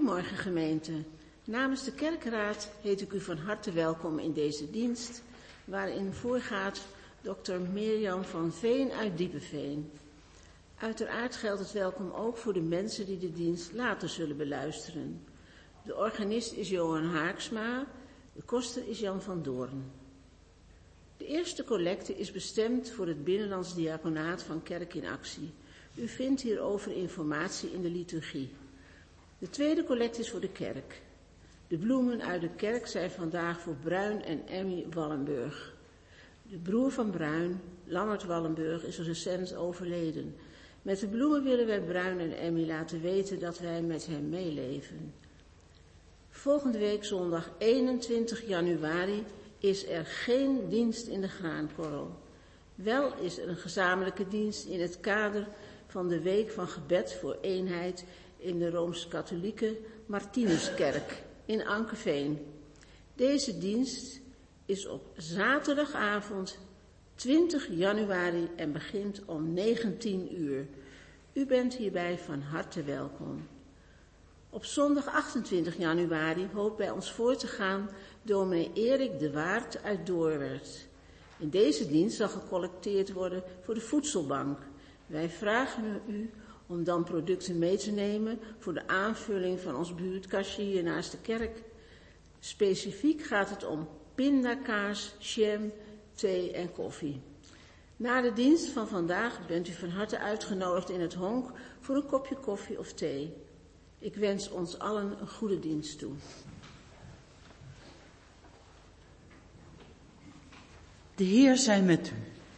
Goedemorgen gemeente. Namens de kerkraad heet ik u van harte welkom in deze dienst, waarin voorgaat Dr. Mirjam van Veen uit Diepenveen. Uiteraard geldt het welkom ook voor de mensen die de dienst later zullen beluisteren. De organist is Johan Haaksma, de koster is Jan van Doorn. De eerste collecte is bestemd voor het Binnenlands Diaconaat van Kerk in Actie. U vindt hierover informatie in de liturgie. De tweede collecte is voor de kerk. De bloemen uit de kerk zijn vandaag voor Bruin en Emmy Wallenburg. De broer van Bruin, Lammert Wallenburg, is recent overleden. Met de bloemen willen wij Bruin en Emmy laten weten dat wij met hem meeleven. Volgende week zondag 21 januari is er geen dienst in de Graankorrel. Wel is er een gezamenlijke dienst in het kader van de Week van Gebed voor Eenheid in de Rooms-Katholieke Martinuskerk in Ankeveen. Deze dienst is op zaterdagavond 20 januari en begint om 19 uur. U bent hierbij van harte welkom. Op zondag 28 januari hoopt bij ons voor te gaan dominee Erik de Waard uit Doorwerth. In deze dienst zal gecollecteerd worden voor de voedselbank. Wij vragen u om dan producten mee te nemen voor de aanvulling van ons buurtkastje hier naast de kerk. Specifiek gaat het om pindakaas, jam, thee en koffie. Na de dienst van vandaag bent u van harte uitgenodigd in het honk voor een kopje koffie of thee. Ik wens ons allen een goede dienst toe. De Heer zij met u.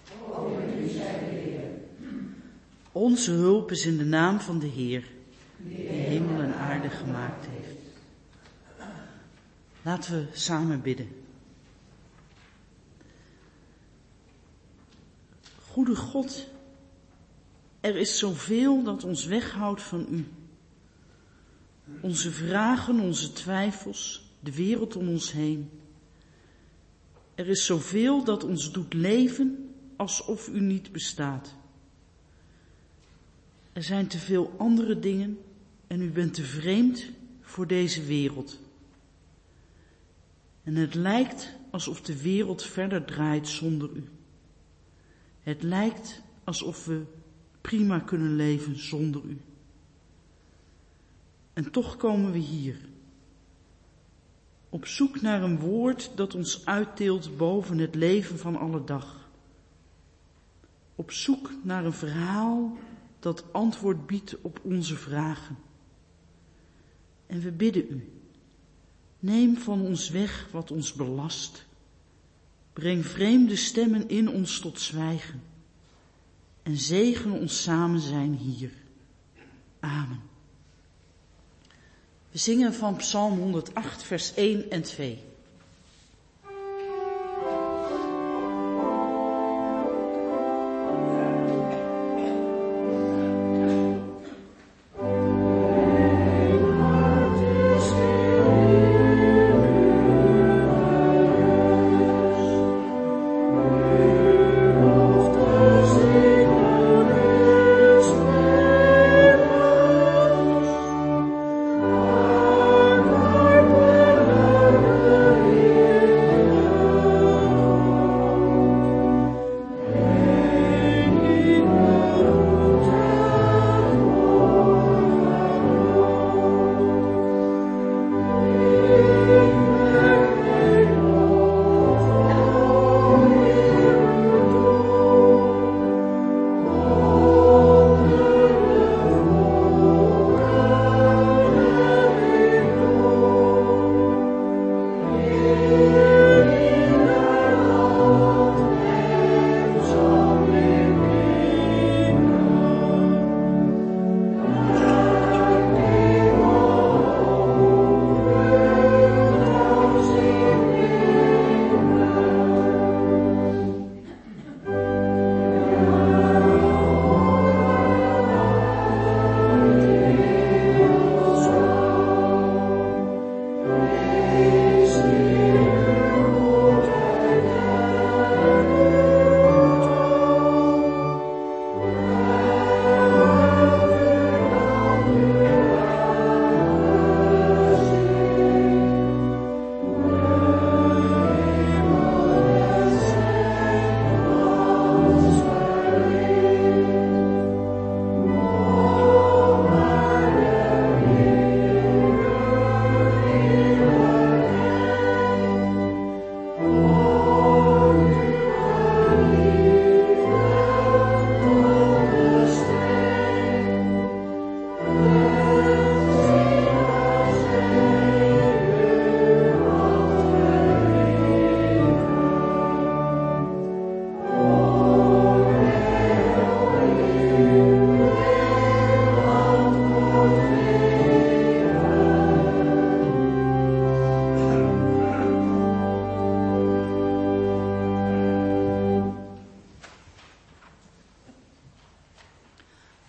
Onze hulp is in de naam van de Heer, die hemel en aarde gemaakt heeft. Laten we samen bidden. Goede God, er is zoveel dat ons weghoudt van u. Onze vragen, onze twijfels, de wereld om ons heen. Er is zoveel dat ons doet leven alsof u niet bestaat. Er zijn te veel andere dingen en u bent te vreemd voor deze wereld. En het lijkt alsof de wereld verder draait zonder u. Het lijkt alsof we prima kunnen leven zonder u. En toch komen we hier. Op zoek naar een woord dat ons uittilt boven het leven van alle dag. Op zoek naar een verhaal dat antwoord biedt op onze vragen. En we bidden u, neem van ons weg wat ons belast. Breng vreemde stemmen in ons tot zwijgen. En zegen ons samen zijn hier. Amen. We zingen van Psalm 108, vers 1 en 2.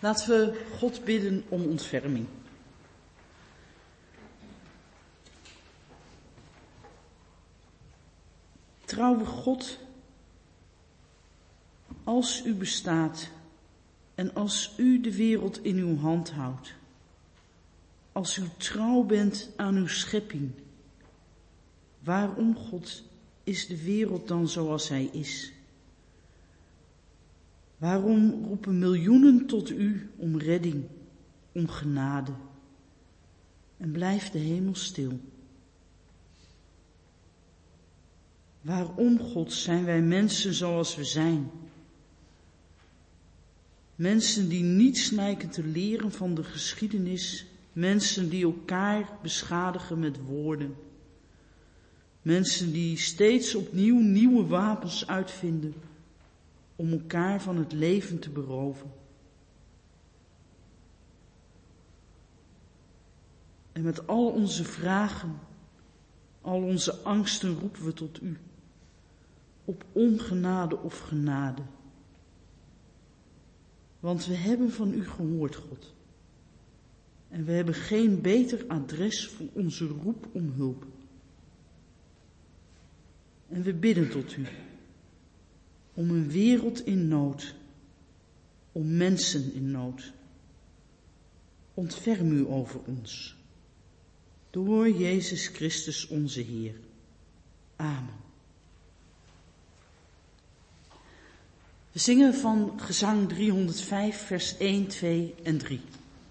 Laten we God bidden om ontferming. Trouwe God, als u bestaat en als u de wereld in uw hand houdt, als u trouw bent aan uw schepping, waarom, God, is de wereld dan zoals hij is? Waarom roepen miljoenen tot u om redding, om genade? En blijft de hemel stil? Waarom, God, zijn wij mensen zoals we zijn? Mensen die niets lijken te leren van de geschiedenis, mensen die elkaar beschadigen met woorden. Mensen die steeds opnieuw nieuwe wapens uitvinden om elkaar van het leven te beroven. En met al onze vragen, al onze angsten roepen we tot u, op ongenade of genade. Want we hebben van u gehoord, God. En we hebben geen beter adres voor onze roep om hulp. En we bidden tot u om een wereld in nood, om mensen in nood. Ontferm u over ons. Door Jezus Christus onze Heer. Amen. We zingen van gezang 305, vers 1, 2 en 3.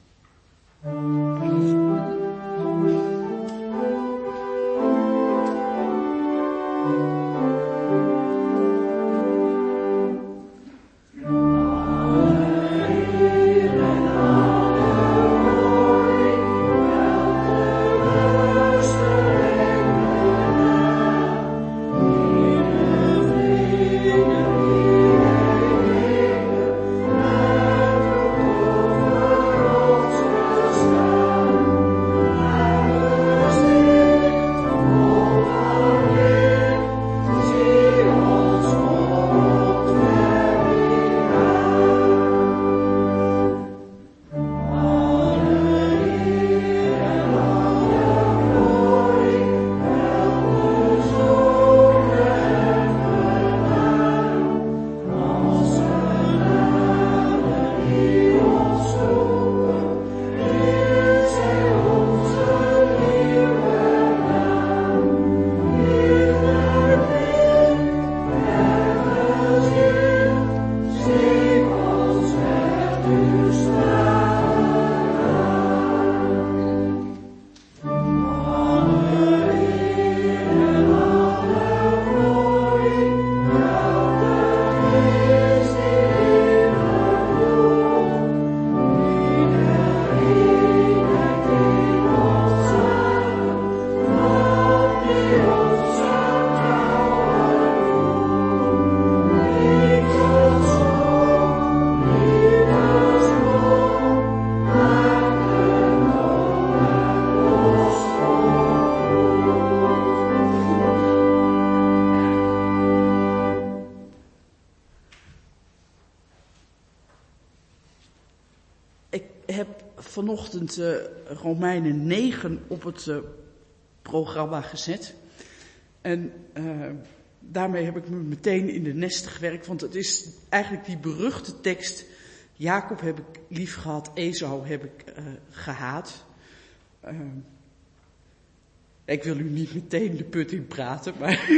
Vanochtend Romeinen 9 op het programma gezet. En daarmee heb ik me meteen in de nesten gewerkt. Want het is eigenlijk die beruchte tekst. Jacob heb ik lief gehad, Esau heb ik gehaat. Ik wil u niet meteen de put in praten. Maar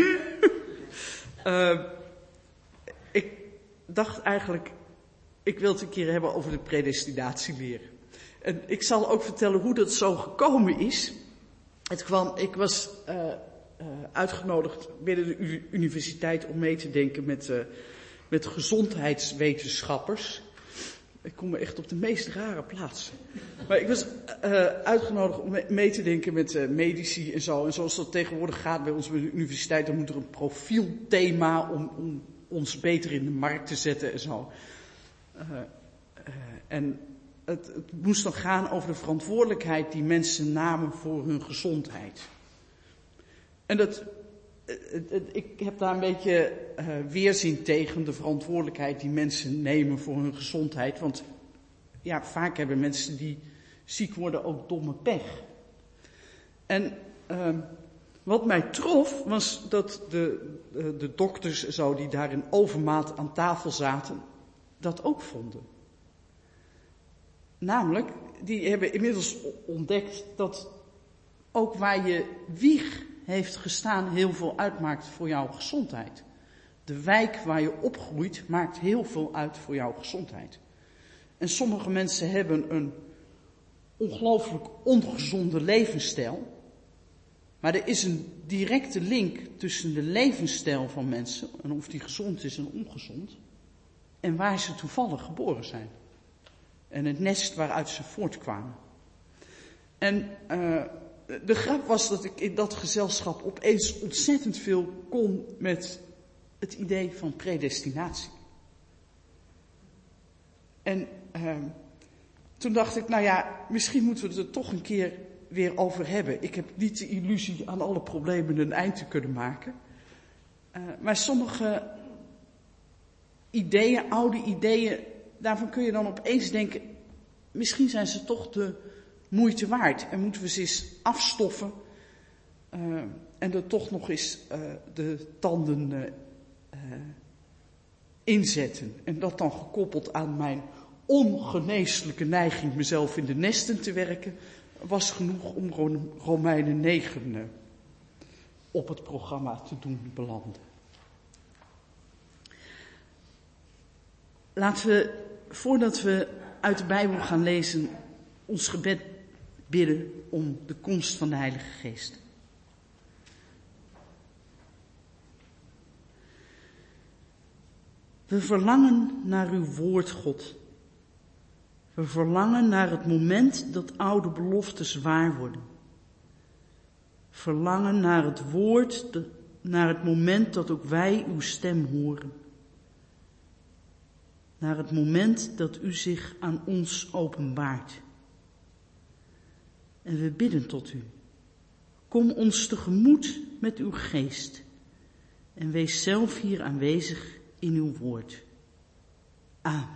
ik dacht eigenlijk, ik wil het een keer hebben over de predestinatieleer. En ik zal ook vertellen hoe dat zo gekomen is. Ik was uitgenodigd binnen de universiteit om mee te denken met gezondheidswetenschappers. Ik kom me echt op de meest rare plaatsen. Maar ik was uitgenodigd om mee te denken met medici en zo. En zoals dat tegenwoordig gaat bij ons bij de universiteit, dan moet er een profielthema om ons beter in de markt te zetten en zo. En het moest dan gaan over de verantwoordelijkheid die mensen namen voor hun gezondheid. En ik heb daar een beetje weerzin tegen de verantwoordelijkheid die mensen nemen voor hun gezondheid. Want vaak hebben mensen die ziek worden ook domme pech. En wat mij trof was dat de dokters zo die daar in overmaat aan tafel zaten, dat ook vonden. Namelijk, die hebben inmiddels ontdekt dat ook waar je wieg heeft gestaan heel veel uitmaakt voor jouw gezondheid. De wijk waar je opgroeit maakt heel veel uit voor jouw gezondheid. En sommige mensen hebben een ongelooflijk ongezonde levensstijl. Maar er is een directe link tussen de levensstijl van mensen, en of die gezond is en ongezond, en waar ze toevallig geboren zijn. En het nest waaruit ze voortkwamen. En de grap was dat ik in dat gezelschap opeens ontzettend veel kon met het idee van predestinatie. En toen dacht ik, misschien moeten we het er toch een keer weer over hebben. Ik heb niet de illusie aan alle problemen een eind te kunnen maken. Maar sommige ideeën, oude ideeën, daarvan kun je dan opeens denken, misschien zijn ze toch de moeite waard. En moeten we ze eens afstoffen en er toch nog eens de tanden inzetten. En dat dan gekoppeld aan mijn ongeneeslijke neiging mezelf in de nesten te werken, was genoeg om Romeinen 9 op het programma te doen belanden. Laten we, voordat we uit de Bijbel gaan lezen, ons gebed bidden om de komst van de Heilige Geest. We verlangen naar uw woord, God. We verlangen naar het moment dat oude beloftes waar worden. Verlangen naar het woord, naar het moment dat ook wij uw stem horen. Naar het moment dat u zich aan ons openbaart. En we bidden tot u. Kom ons tegemoet met uw geest. En wees zelf hier aanwezig in uw woord. Amen.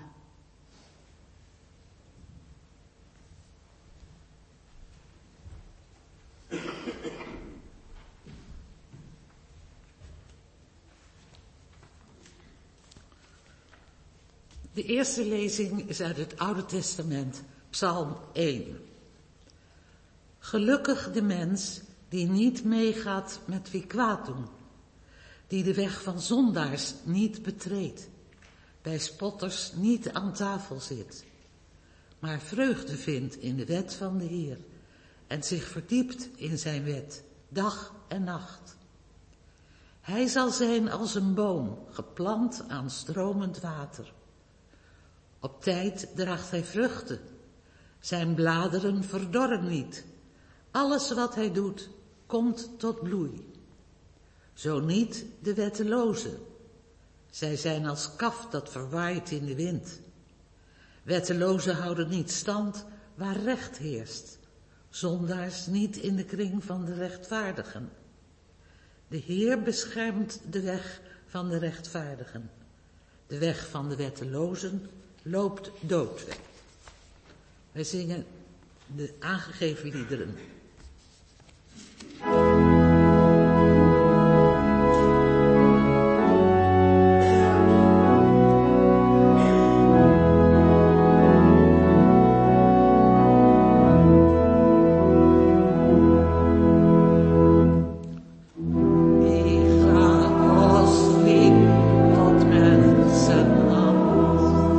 De eerste lezing is uit het Oude Testament, Psalm 1. Gelukkig de mens die niet meegaat met wie kwaad doen, die de weg van zondaars niet betreedt, bij spotters niet aan tafel zit, maar vreugde vindt in de wet van de Heer en zich verdiept in zijn wet, dag en nacht. Hij zal zijn als een boom, geplant aan stromend water. Op tijd draagt hij vruchten. Zijn bladeren verdorren niet. Alles wat hij doet, komt tot bloei. Zo niet de wettelozen. Zij zijn als kaf dat verwaait in de wind. Wettelozen houden niet stand waar recht heerst. Zondaars niet in de kring van de rechtvaardigen. De Heer beschermt de weg van de rechtvaardigen. De weg van de wettelozen loopt dood weg. Wij zingen de aangegeven liederen.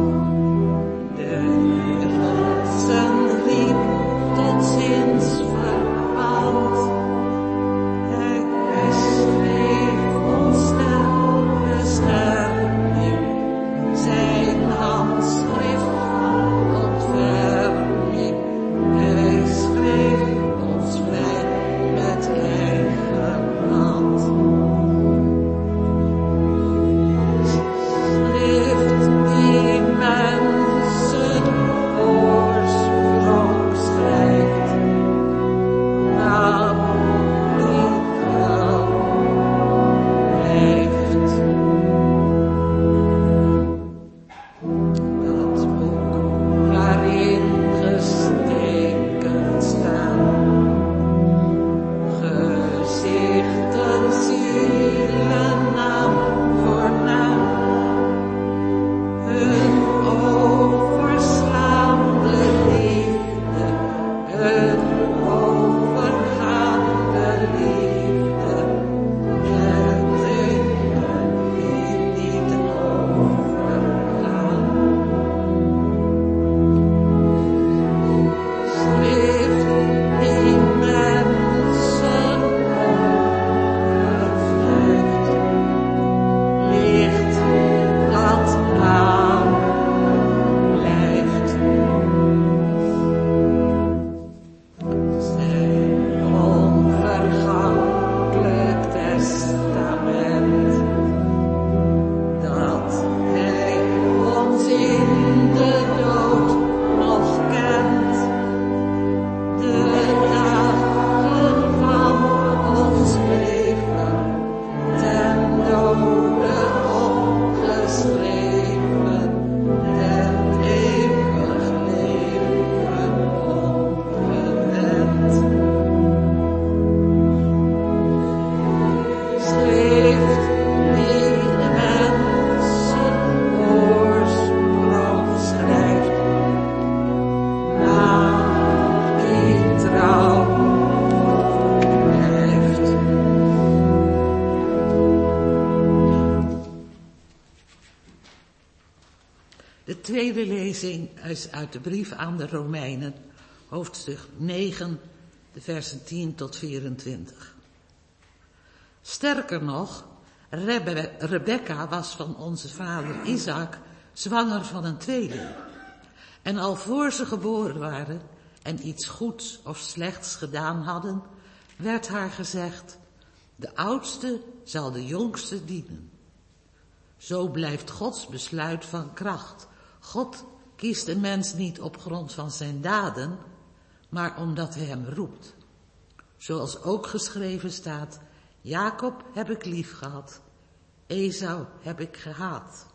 Tot ziens. tweede lezing is uit de brief aan de Romeinen, hoofdstuk 9, de versen 10 tot 24. Sterker nog, Rebecca was van onze vader Isaac zwanger van een tweeling. En al voor ze geboren waren en iets goeds of slechts gedaan hadden, werd haar gezegd: de oudste zal de jongste dienen. Zo blijft Gods besluit van kracht. God kiest een mens niet op grond van zijn daden, maar omdat hij hem roept. Zoals ook geschreven staat: Jacob heb ik lief gehad, Esau heb ik gehaat.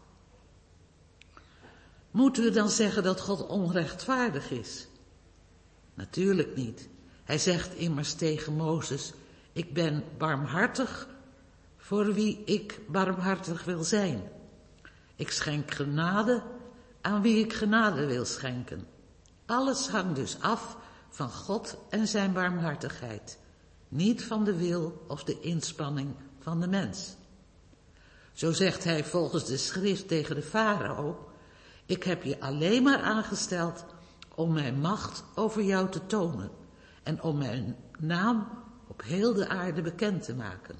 Moeten we dan zeggen dat God onrechtvaardig is? Natuurlijk niet. Hij zegt immers tegen Mozes: ik ben barmhartig voor wie ik barmhartig wil zijn. Ik schenk genade aan wie ik genade wil schenken. Alles hangt dus af van God en zijn barmhartigheid, niet van de wil of de inspanning van de mens. Zo zegt hij volgens de schrift tegen de farao: ik heb je alleen maar aangesteld om mijn macht over jou te tonen en om mijn naam op heel de aarde bekend te maken.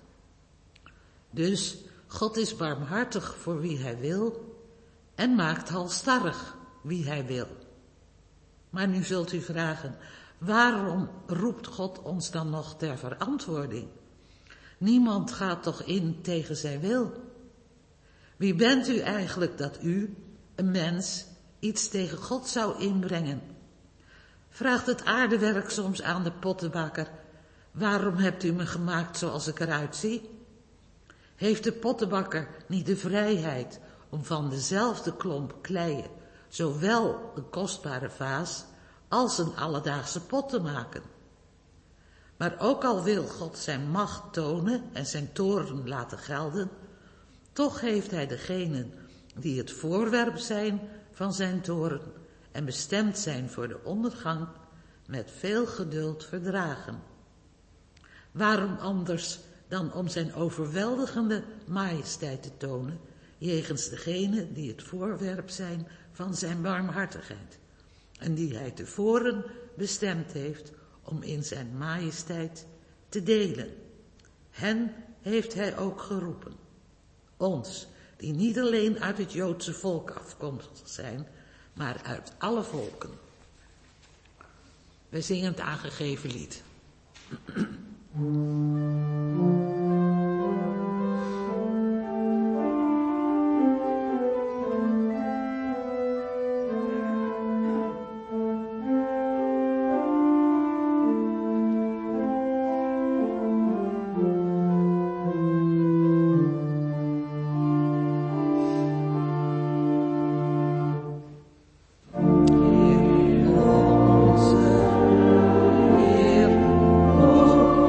Dus God is barmhartig voor wie hij wil en maakt halsstarrig wie hij wil. Maar nu zult u vragen: waarom roept God ons dan nog ter verantwoording? Niemand gaat toch in tegen zijn wil? Wie bent u eigenlijk dat u, een mens, iets tegen God zou inbrengen? Vraagt het aardewerk soms aan de pottenbakker: waarom hebt u me gemaakt zoals ik eruit zie? Heeft de pottenbakker niet de vrijheid om van dezelfde klomp kleien zowel een kostbare vaas als een alledaagse pot te maken? Maar ook al wil God zijn macht tonen en zijn toorn laten gelden, toch heeft hij degenen die het voorwerp zijn van zijn toorn en bestemd zijn voor de ondergang, met veel geduld verdragen. Waarom anders dan om zijn overweldigende majesteit te tonen jegens degenen die het voorwerp zijn van zijn barmhartigheid en die hij tevoren bestemd heeft om in zijn majesteit te delen. Hen heeft hij ook geroepen. Ons, die niet alleen uit het Joodse volk afkomstig zijn, maar uit alle volken. Wij zingen het aangegeven lied. Heer,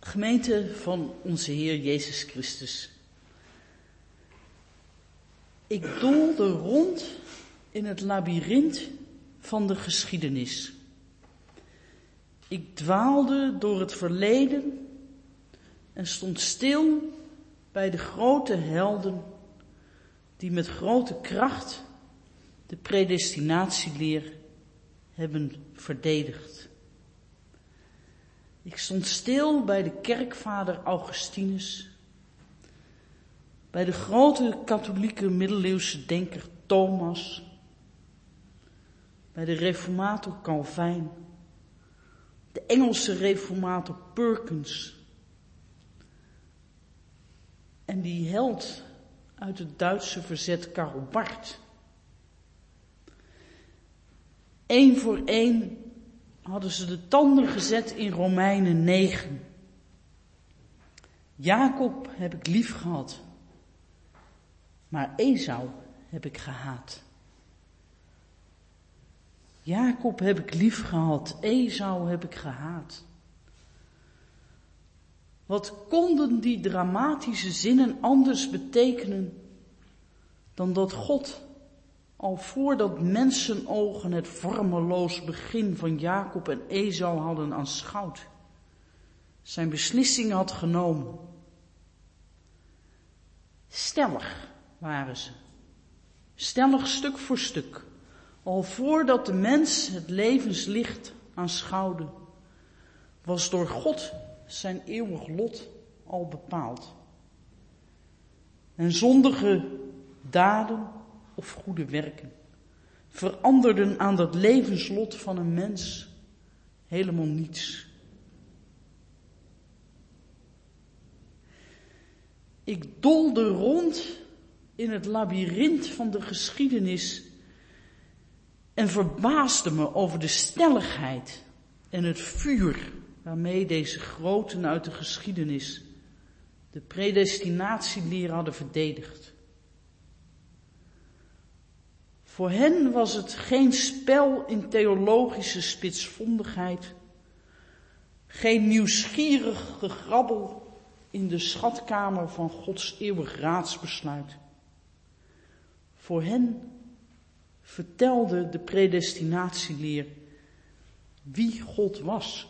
Gemeente van onze Heer Jezus Christus. Ik doolde rond in het labyrint van de geschiedenis. Ik dwaalde door het verleden en stond stil bij de grote helden die met grote kracht de predestinatieleer hebben verdedigd. Ik stond stil bij de kerkvader Augustinus, bij de grote katholieke middeleeuwse denker Thomas, bij de reformator Calvijn, de Engelse reformator Perkins en die held uit het Duitse verzet Karl Barth. Eén voor één hadden ze de tanden gezet in Romeinen 9. Jacob heb ik lief gehad, maar Esau heb ik gehaat. Jacob heb ik lief gehad, Esau heb ik gehaat. Wat konden die dramatische zinnen anders betekenen dan dat God al voordat mensenogen het vormeloos begin van Jacob en Esau hadden aanschouwd, zijn beslissing had genomen. Stellig waren ze, stellig stuk voor stuk, al voordat de mens het levenslicht aanschouwde, was door God zijn eeuwig lot al bepaald. En zondige daden of goede werken veranderden aan dat levenslot van een mens helemaal niets. Ik doolde rond in het labyrint van de geschiedenis en verbaasde me over de stelligheid en het vuur waarmee deze groten uit de geschiedenis de predestinatieleer hadden verdedigd. Voor hen was het geen spel in theologische spitsvondigheid, geen nieuwsgierig gegrabbel in de schatkamer van Gods eeuwig raadsbesluit. Voor hen vertelde de predestinatieleer wie God was.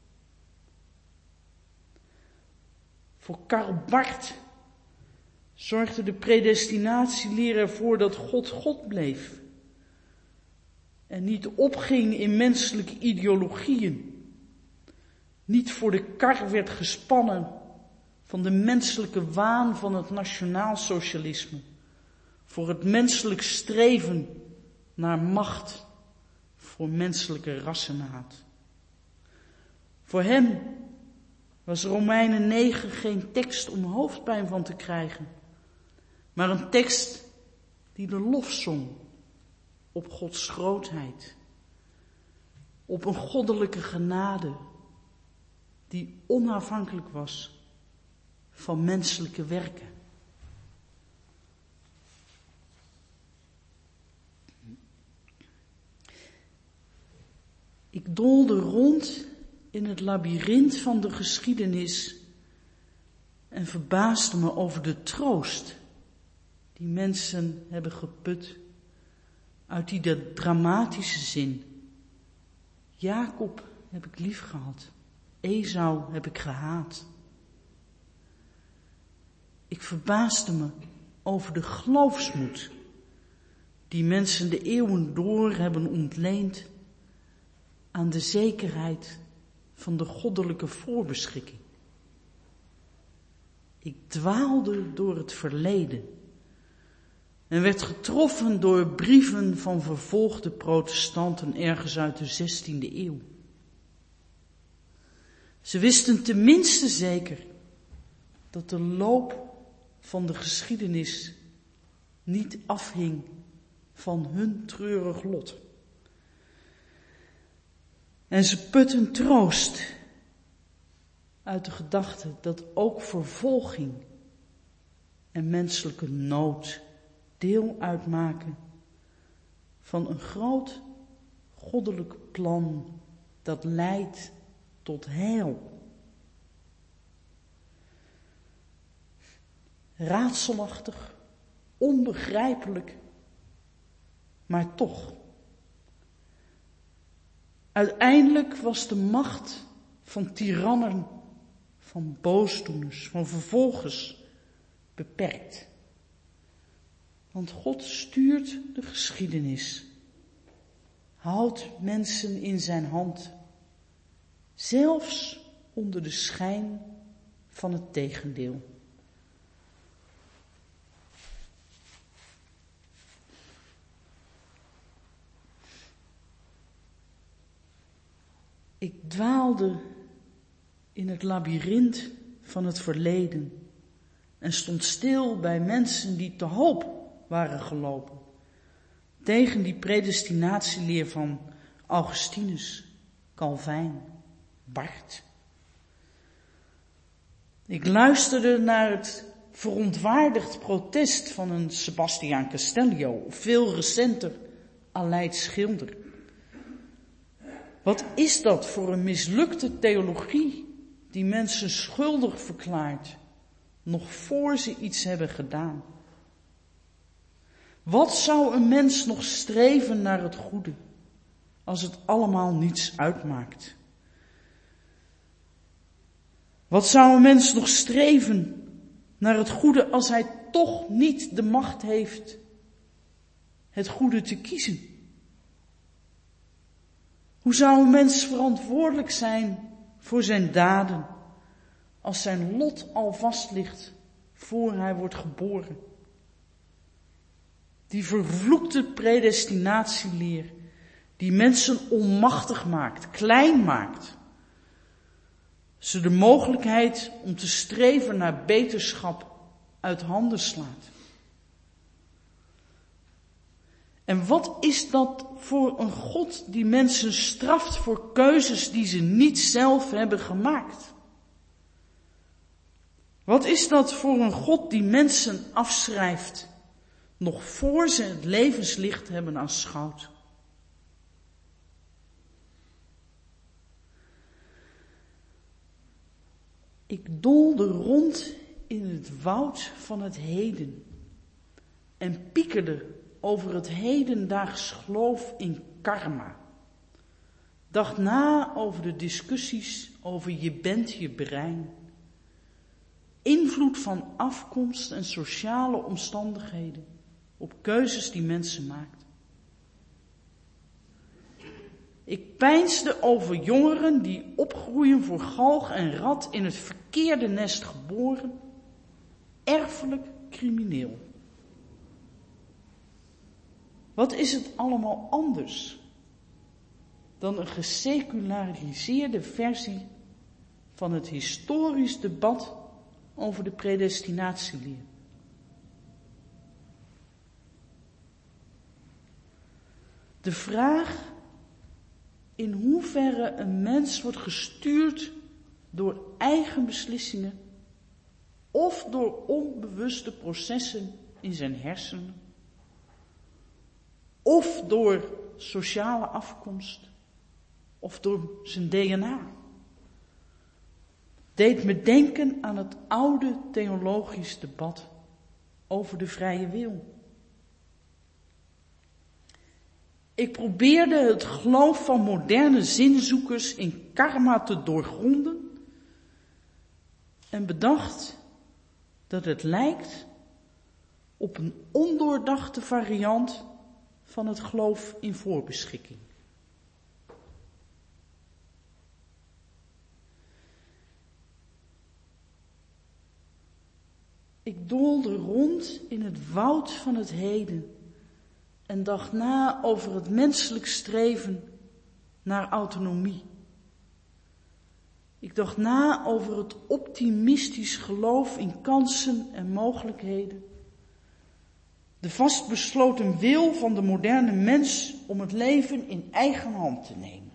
Voor Karl Barth zorgde de predestinatieleer ervoor dat God God bleef en niet opging in menselijke ideologieën, niet voor de kar werd gespannen van de menselijke waan van het nationaalsocialisme, voor het menselijk streven naar macht, voor menselijke rassenhaat. Voor hem was Romeinen 9 geen tekst om hoofdpijn van te krijgen, maar een tekst die de lof zong op Gods grootheid, op een goddelijke genade die onafhankelijk was van menselijke werken. Ik doolde rond in het labyrint van de geschiedenis en verbaasde me over de troost die mensen hebben geput uit die dramatische zin. Jacob heb ik lief gehad, Esau heb ik gehaat. Ik verbaasde me over de geloofsmoed die mensen de eeuwen door hebben ontleend aan de zekerheid van de goddelijke voorbeschikking. Ik dwaalde door het verleden en werd getroffen door brieven van vervolgde protestanten ergens uit de 16e eeuw. Ze wisten tenminste zeker dat de loop van de geschiedenis niet afhing van hun treurig lot. En ze putten troost uit de gedachte dat ook vervolging en menselijke nood deel uitmaken van een groot goddelijk plan dat leidt tot heil. raadselachtig, onbegrijpelijk, maar toch. Uiteindelijk was de macht van tirannen, van boosdoeners, van vervolgers beperkt. Want God stuurt de geschiedenis, houdt mensen in zijn hand, zelfs onder de schijn van het tegendeel. Ik dwaalde in het labyrint van het verleden en stond stil bij mensen die te hoop waren gelopen tegen die predestinatieleer van Augustinus, Calvijn, Barth. Ik luisterde naar het verontwaardigd protest van een Sebastiaan Castellio, of veel recenter Aleid Schilder. Wat is dat voor een mislukte theologie die mensen schuldig verklaart, nog voor ze iets hebben gedaan? Wat zou een mens nog streven naar het goede, als het allemaal niets uitmaakt? Wat zou een mens nog streven naar het goede, als hij toch niet de macht heeft het goede te kiezen? Hoe zou een mens verantwoordelijk zijn voor zijn daden, als zijn lot al vast ligt voor hij wordt geboren? Die vervloekte predestinatieleer, die mensen onmachtig maakt, klein maakt, ze de mogelijkheid om te streven naar beterschap uit handen slaat. En wat is dat voor een God die mensen straft voor keuzes die ze niet zelf hebben gemaakt? Wat is dat voor een God die mensen afschrijft, nog voor ze het levenslicht hebben aanschouwd? Ik doolde rond in het woud van het heden en piekerde over het hedendaags geloof in karma. Dacht na over de discussies over je bent je brein, invloed van afkomst en sociale omstandigheden op keuzes die mensen maakt. Ik peinsde over jongeren die opgroeien voor galg en rat, in het verkeerde nest geboren, erfelijk crimineel. Wat is het allemaal anders dan een geseculariseerde versie van het historisch debat over de predestinatieleer? De vraag in hoeverre een mens wordt gestuurd door eigen beslissingen of door onbewuste processen in zijn hersenen, of door sociale afkomst, of door zijn DNA, deed me denken aan het oude theologisch debat over de vrije wil. Ik probeerde het geloof van moderne zinzoekers in karma te doorgronden en bedacht dat het lijkt op een ondoordachte variant van het geloof in voorbeschikking. Ik doolde rond in het woud van het heden en dacht na over het menselijk streven naar autonomie. Ik dacht na over het optimistisch geloof in kansen en mogelijkheden. De vastbesloten wil van de moderne mens om het leven in eigen hand te nemen.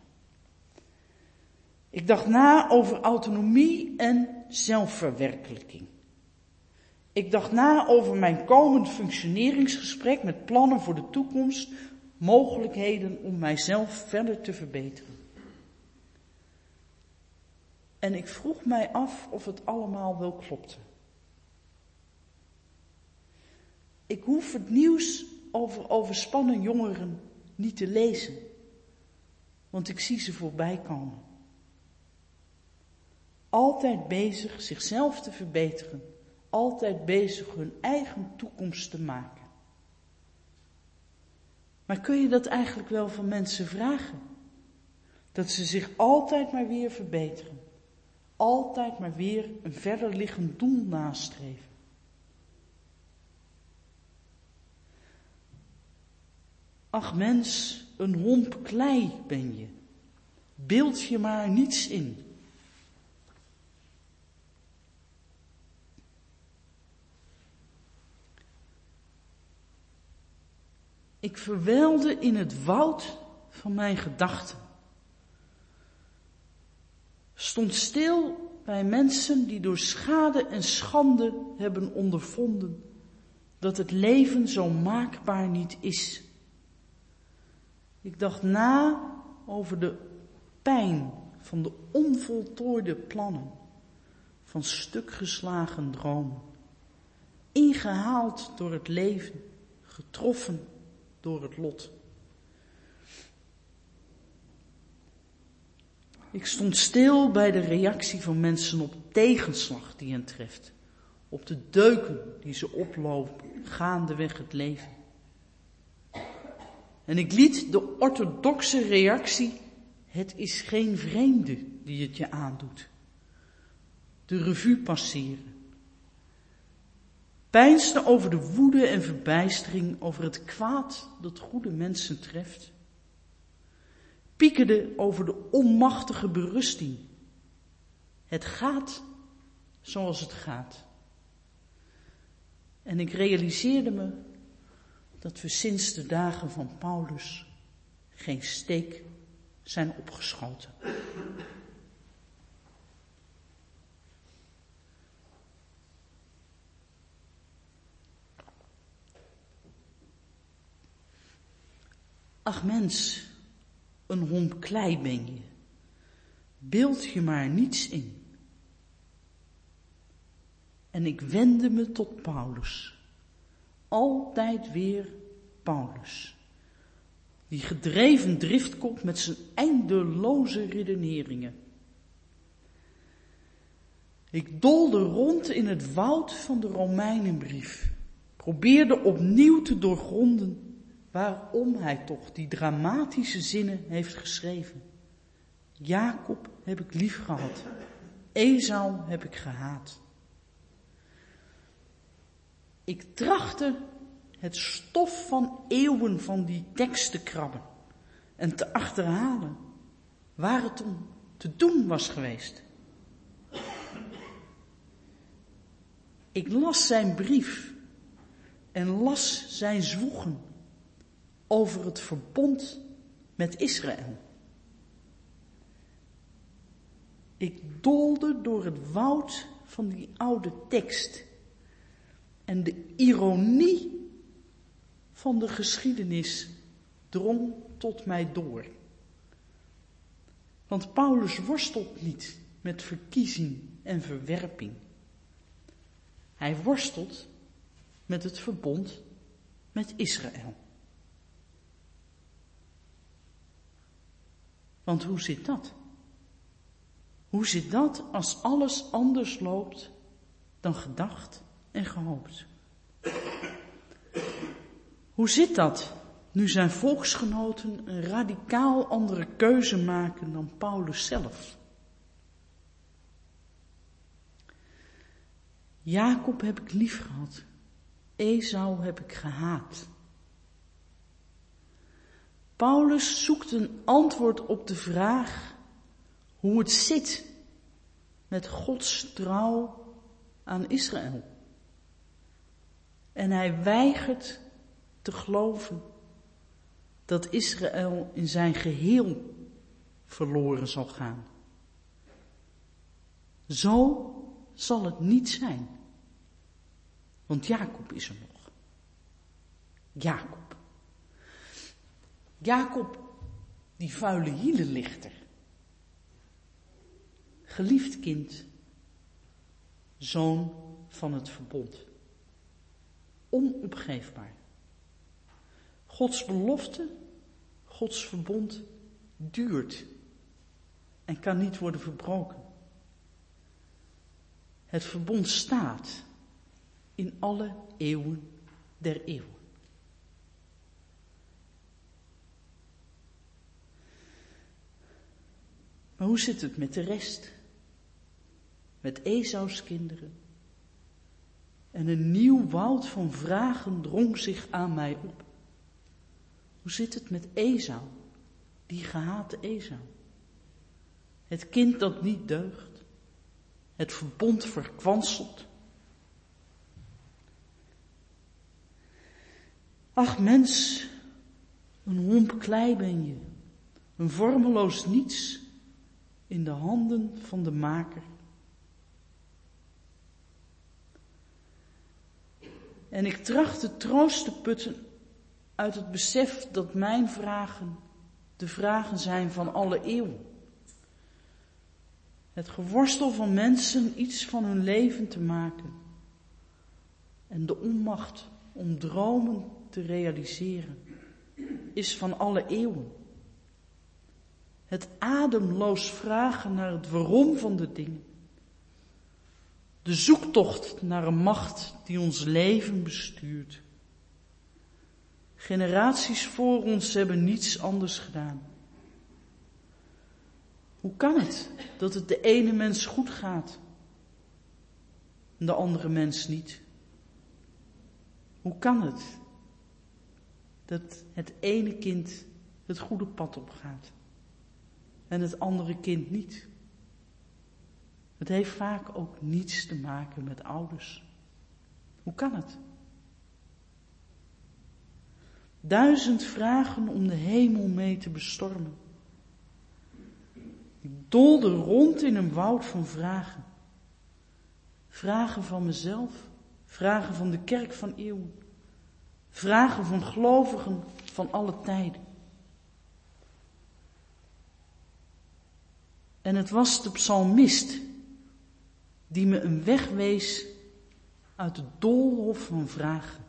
Ik dacht na over autonomie en zelfverwerkelijking. Ik dacht na over mijn komend functioneringsgesprek met plannen voor de toekomst, mogelijkheden om mijzelf verder te verbeteren. En ik vroeg mij af of het allemaal wel klopte. Ik hoef het nieuws over overspannen jongeren niet te lezen, want ik zie ze voorbij komen. Altijd bezig zichzelf te verbeteren, altijd bezig hun eigen toekomst te maken. Maar kun je dat eigenlijk wel van mensen vragen? Dat ze zich altijd maar weer verbeteren, altijd maar weer een verder liggend doel nastreven. Ach mens, een homp klei ben je, beeld je maar niets in. Ik verwijlde in het woud van mijn gedachten. Stond stil bij mensen die door schade en schande hebben ondervonden dat het leven zo maakbaar niet is. Ik dacht na over de pijn van de onvoltooide plannen, van stukgeslagen dromen, ingehaald door het leven, getroffen door het lot. Ik stond stil bij de reactie van mensen op tegenslag die hen treft, op de deuken die ze oplopen gaandeweg het leven. En ik liet de orthodoxe reactie, het is geen vreemde die het je aandoet, de revue passeren. Peinsde over de woede en verbijstering over het kwaad dat goede mensen treft. Piekerde over de onmachtige berusting. Het gaat zoals het gaat. En ik realiseerde me dat we sinds de dagen van Paulus geen steek zijn opgeschoten. Ach mens, een homp klei ben je, beeld je maar niets in. En ik wendde me tot Paulus, altijd weer Paulus, die gedreven driftkop met zijn eindeloze redeneringen. Ik dolde rond in het woud van de Romeinenbrief, probeerde opnieuw te doorgronden waarom hij toch die dramatische zinnen heeft geschreven. Jacob heb ik lief gehad, Esau heb ik gehaat. Ik trachtte het stof van eeuwen van die tekst te krabben en te achterhalen waar het om te doen was geweest. Ik las zijn brief en las zijn zwoegen over het verbond met Israël. Ik dolde door het woud van die oude tekst en de ironie van de geschiedenis drong tot mij door. Want Paulus worstelt niet met verkiezing en verwerping. Hij worstelt met het verbond met Israël. Want hoe zit dat? Hoe zit dat als alles anders loopt dan gedacht en gehoopt? Hoe zit dat nu zijn volksgenoten een radicaal andere keuze maken dan Paulus zelf? Jacob heb ik lief gehad, Esau heb ik gehaat. Paulus zoekt een antwoord op de vraag hoe het zit met Gods trouw aan Israël. En hij weigert te geloven dat Israël in zijn geheel verloren zal gaan. Zo zal het niet zijn. Want Jacob is er nog. Jacob, die vuile hielenlichter. Geliefd kind, zoon van het verbond. Onopgeefbaar. Gods belofte, Gods verbond duurt en kan niet worden verbroken. Het verbond staat in alle eeuwen der eeuwen. Maar hoe zit het met de rest? Met Esaus kinderen? En een nieuw woud van vragen drong zich aan mij op. Hoe zit het met Esau, die gehate Esau? Het kind dat niet deugt, het verbond verkwanselt. Ach mens, een homp klei ben je, een vormeloos niets in de handen van de maker. En ik trachtte troost te putten uit het besef dat mijn vragen de vragen zijn van alle eeuwen. Het geworstel van mensen iets van hun leven te maken en de onmacht om dromen te realiseren is van alle eeuwen. Het ademloos vragen naar het waarom van de dingen. De zoektocht naar een macht die ons leven bestuurt. Generaties voor ons hebben niets anders gedaan. Hoe kan het dat het de ene mens goed gaat en de andere mens niet? Hoe kan het dat het ene kind het goede pad opgaat en het andere kind niet? Het heeft vaak ook niets te maken met ouders. Hoe kan het? 1000 vragen om de hemel mee te bestormen. Ik doolde rond in een woud van vragen. Vragen van mezelf, vragen van de kerk van eeuwen, vragen van gelovigen van alle tijden. En het was de psalmist die me een weg wees uit het doolhof van vragen.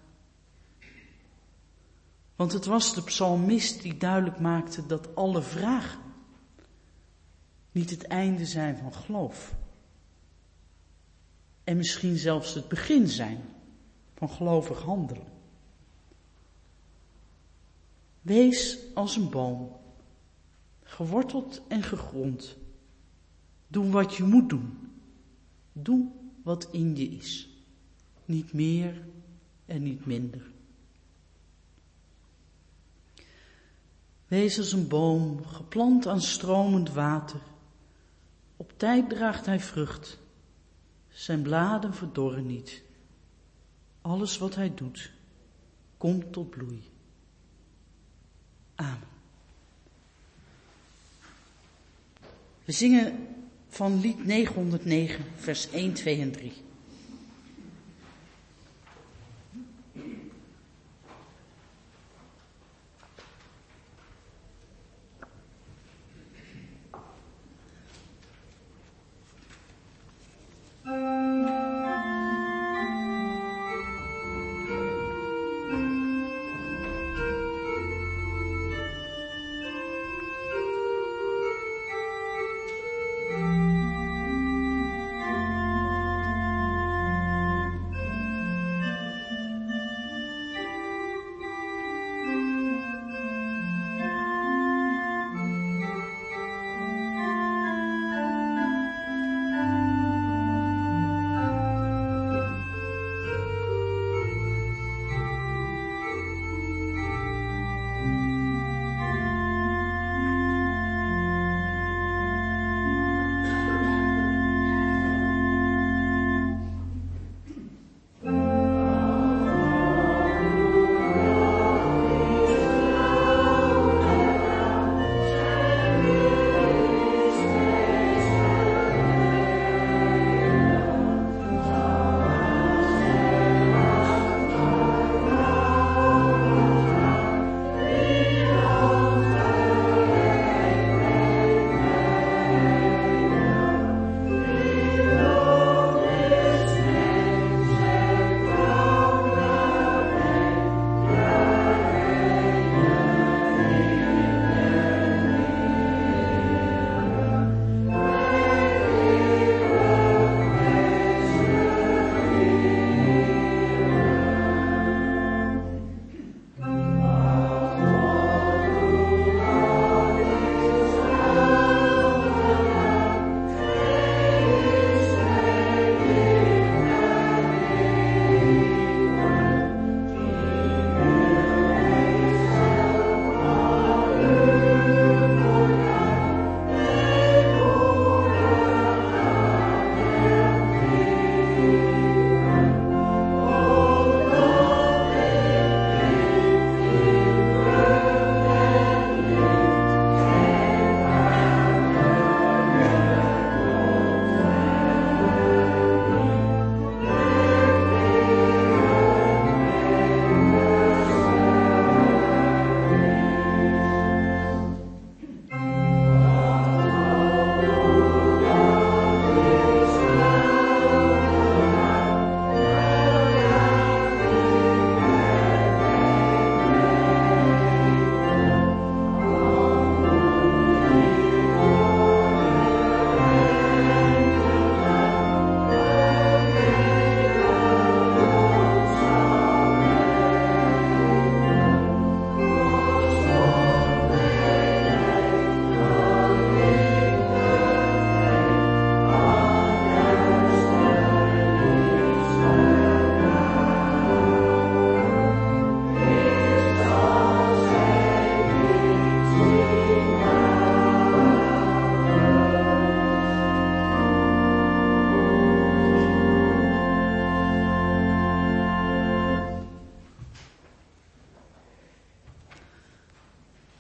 Want het was de psalmist die duidelijk maakte dat alle vragen niet het einde zijn van geloof. En misschien zelfs het begin zijn van gelovig handelen. Wees als een boom, geworteld en gegrond. Doe wat je moet doen. Doe wat in je is. Niet meer en niet minder. Wees als een boom, geplant aan stromend water. Op tijd draagt hij vrucht. Zijn bladen verdorren niet. Alles wat hij doet, komt tot bloei. Amen. We zingen van lied 909, vers 1, 2 en 3.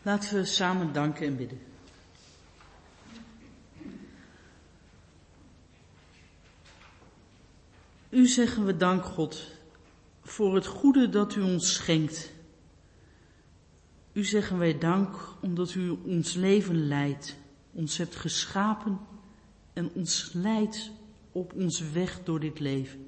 Laten we samen danken en bidden. U zeggen we dank, God, voor het goede dat u ons schenkt. U zeggen wij dank omdat u ons leven leidt, ons hebt geschapen en ons leidt op onze weg door dit leven.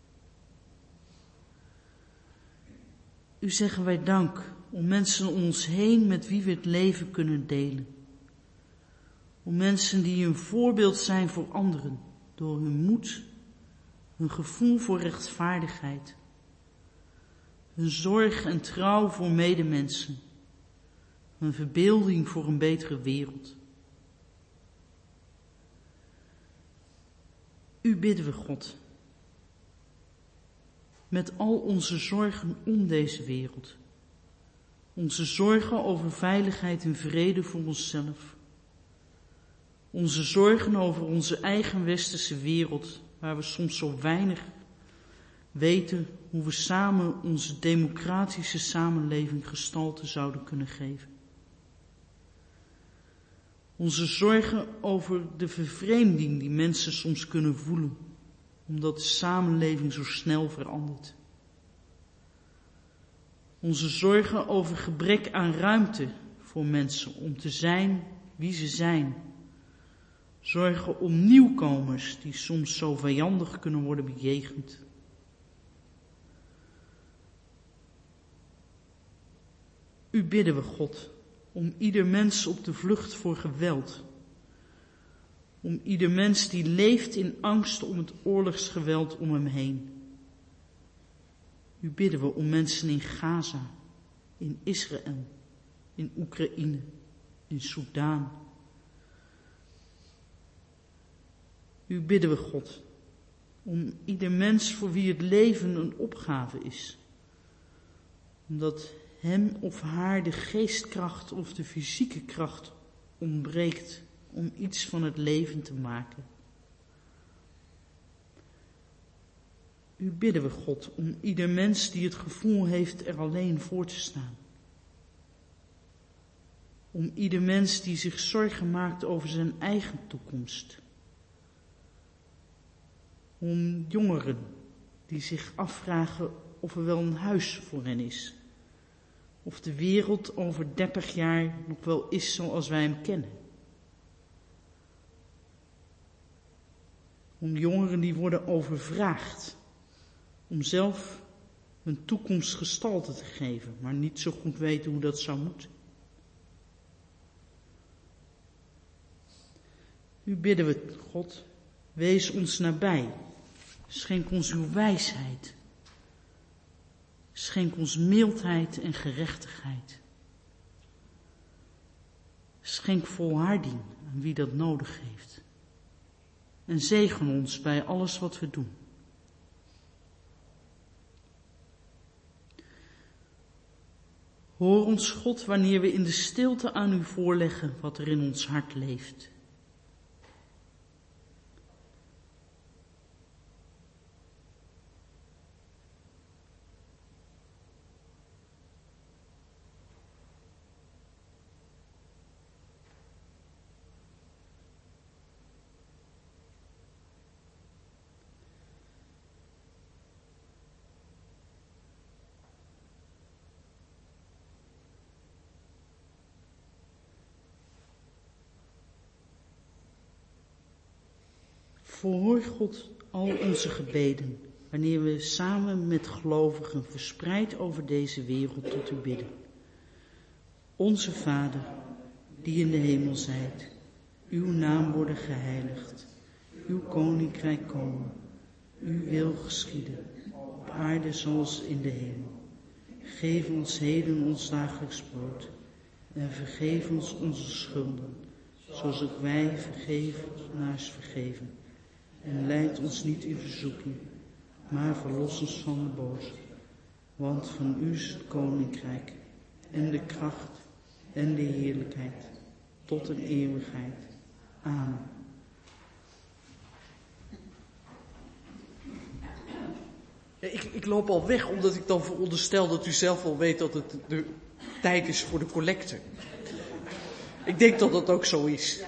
U zeggen wij dank om mensen om ons heen met wie we het leven kunnen delen. Om mensen die een voorbeeld zijn voor anderen door hun moed, hun gevoel voor rechtvaardigheid, hun zorg en trouw voor medemensen, hun verbeelding voor een betere wereld. U bidden we, God, met al onze zorgen om deze wereld, onze zorgen over veiligheid en vrede voor onszelf, onze zorgen over onze eigen westerse wereld, waar we soms zo weinig weten hoe we samen onze democratische samenleving gestalte zouden kunnen geven. Onze zorgen over de vervreemding die mensen soms kunnen voelen, omdat de samenleving zo snel verandert. Onze zorgen over gebrek aan ruimte voor mensen om te zijn wie ze zijn. Zorgen om nieuwkomers die soms zo vijandig kunnen worden bejegend. U bidden we, God, om ieder mens op de vlucht voor geweld. Om ieder mens die leeft in angst om het oorlogsgeweld om hem heen. U bidden we om mensen in Gaza, in Israël, in Oekraïne, in Soedan. U bidden we, God, om ieder mens voor wie het leven een opgave is. Omdat hem of haar de geestkracht of de fysieke kracht ontbreekt om iets van het leven te maken. U bidden we, God, om ieder mens die het gevoel heeft er alleen voor te staan. Om ieder mens die zich zorgen maakt over zijn eigen toekomst. Om jongeren die zich afvragen of er wel een huis voor hen is. Of de wereld over 30 jaar nog wel is zoals wij hem kennen. Om jongeren die worden overvraagd. Om zelf hun toekomst gestalte te geven, maar niet zo goed weten hoe dat zou moeten. U bidden we, God, wees ons nabij. Schenk ons uw wijsheid. Schenk ons mildheid en gerechtigheid. Schenk volharding aan wie dat nodig heeft. En zegen ons bij alles wat we doen. Hoor ons, God, wanneer we in de stilte aan u voorleggen wat er in ons hart leeft. Verhoor, God, al onze gebeden, wanneer we samen met gelovigen verspreid over deze wereld tot u bidden. Onze Vader, die in de hemel zijt, uw naam worden geheiligd, uw koninkrijk komen, uw wil geschieden, op aarde zoals in de hemel. Geef ons heden ons dagelijks brood en vergeef ons onze schulden, zoals ook wij vergevenaars vergeven. En leid ons niet in verzoeking, maar verlos ons van de boze. Want van u is het koninkrijk en de kracht en de heerlijkheid tot een eeuwigheid. Amen. Ik loop al weg omdat ik dan veronderstel dat u zelf al weet dat het de tijd is voor de collecte. Ik denk dat dat ook zo is.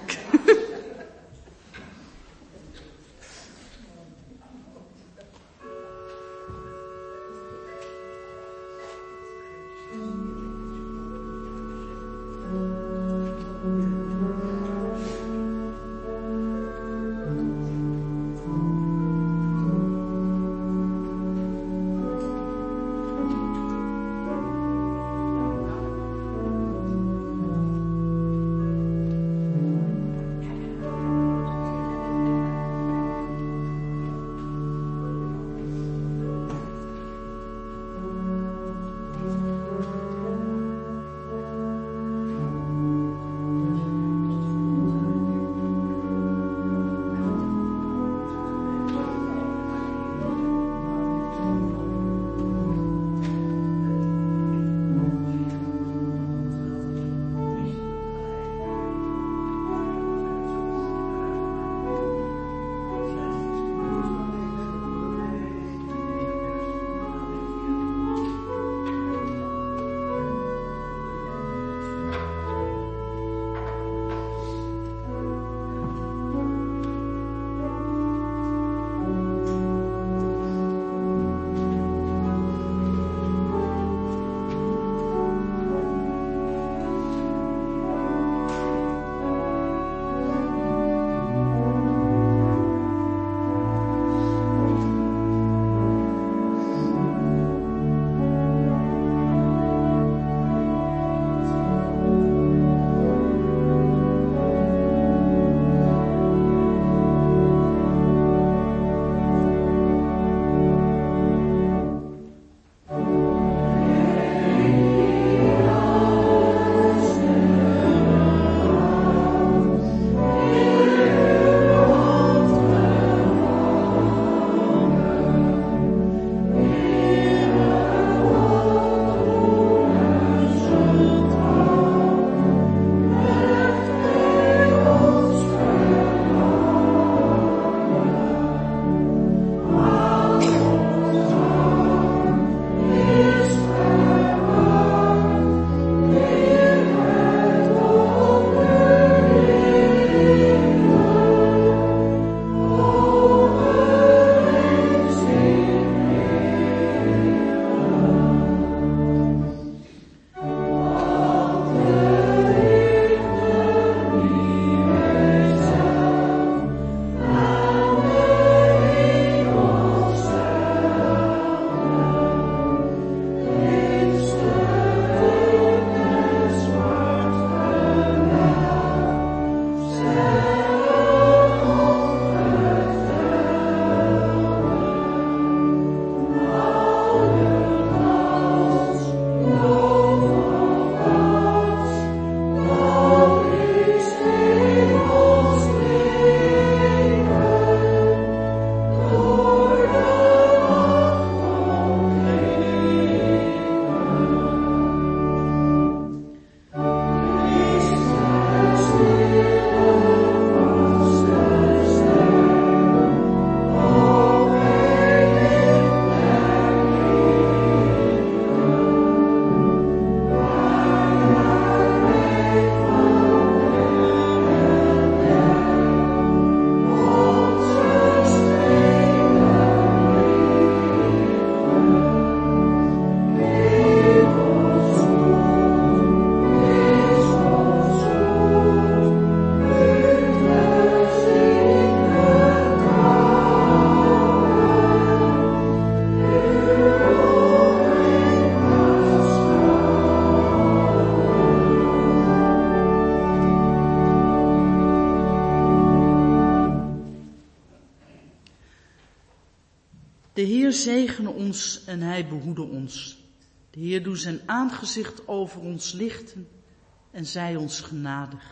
De Heer zegene ons en hij behoede ons. De Heer doe zijn aangezicht over ons lichten en zij ons genadig.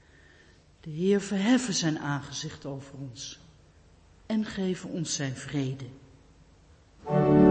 De Heer verheffe zijn aangezicht over ons en geven ons zijn vrede.